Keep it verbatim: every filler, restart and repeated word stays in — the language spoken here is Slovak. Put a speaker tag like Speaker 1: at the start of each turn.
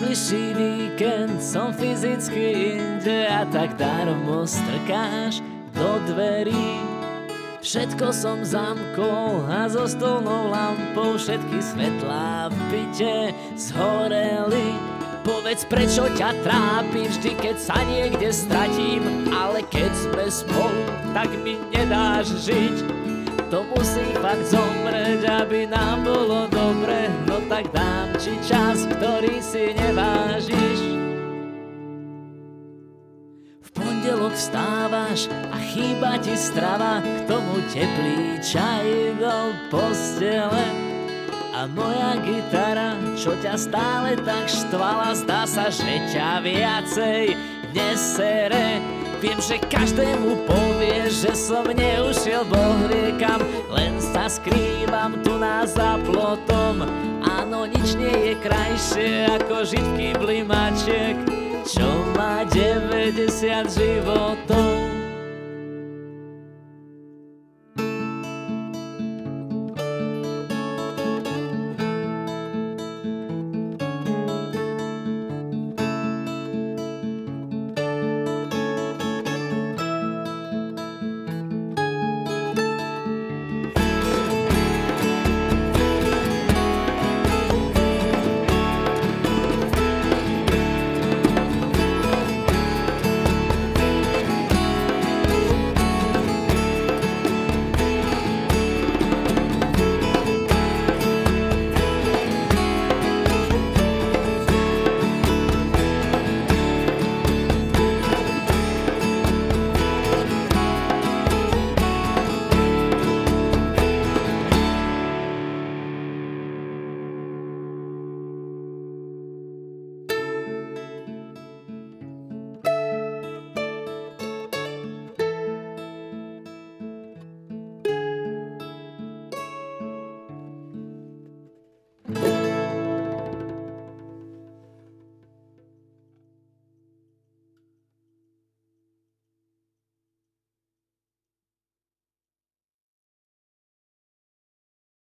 Speaker 1: Najbližší víkend som fyzicky inde a tak darmo strkáš do dverí. Všetko som zamkol a so stolnou lampou všetky svetlá v byte zhoreli. Povedz, prečo ťa trápi vždy, keď sa niekde stratím, ale keď sme spolu, tak mi nedáš žiť. To musí fakt zomrieť, aby nám bolo dobre, no tak dám ti čas, ktorý si nevážiš. V pondelok vstávaš a chýba ti strava, k tomu teplý čaj do postele. A moja gitara, čo ťa stále tak štvala, zdá sa, že ťa viacej nesere. Viem, že každému povieš, že som neušiel bohriekam, len sa skrývam tu na za plotom. Áno, nič nie je krajšie ako žiť v kýbli mačiek, čo má deväťdesiat životov.